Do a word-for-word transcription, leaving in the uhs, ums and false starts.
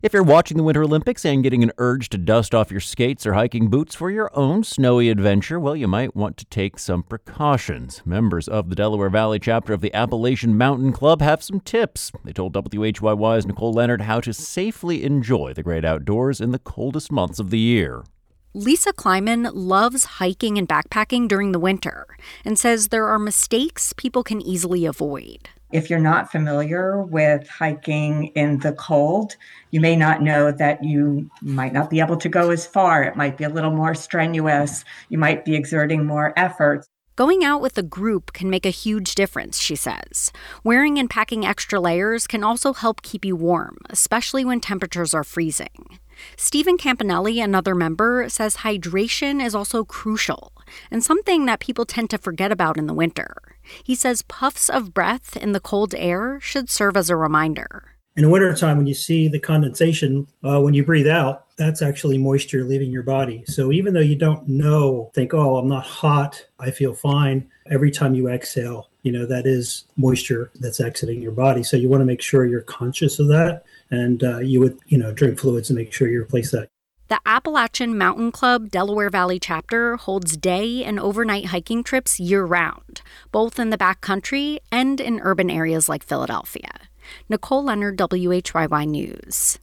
If you're watching the Winter Olympics and getting an urge to dust off your skates or hiking boots for your own snowy adventure, well, you might want to take some precautions. Members of the Delaware Valley chapter of the Appalachian Mountain Club have some tips. They told W H Y Y's Nicole Leonard how to safely enjoy the great outdoors in the coldest months of the year. Lisa Kleiman loves hiking and backpacking during the winter and says there are mistakes people can easily avoid. If you're not familiar with hiking in the cold, you may not know that you might not be able to go as far. It might be a little more strenuous. You might be exerting more effort. Going out with a group can make a huge difference, she says. Wearing and packing extra layers can also help keep you warm, especially when temperatures are freezing. Stephen Campanelli, another member, says hydration is also crucial and something that people tend to forget about in the winter. He says puffs of breath in the cold air should serve as a reminder. In the wintertime, when you see the condensation, uh, when you breathe out, that's actually moisture leaving your body. So even though you don't know, think, oh, I'm not hot, I feel fine. Every time you exhale, you know, that is moisture that's exiting your body. So you want to make sure you're conscious of that. And uh, you would, you know, drink fluids and make sure you replace that. The Appalachian Mountain Club Delaware Valley chapter holds day and overnight hiking trips year-round, both in the backcountry and in urban areas like Philadelphia. Nicole Leonard, W H Y Y News.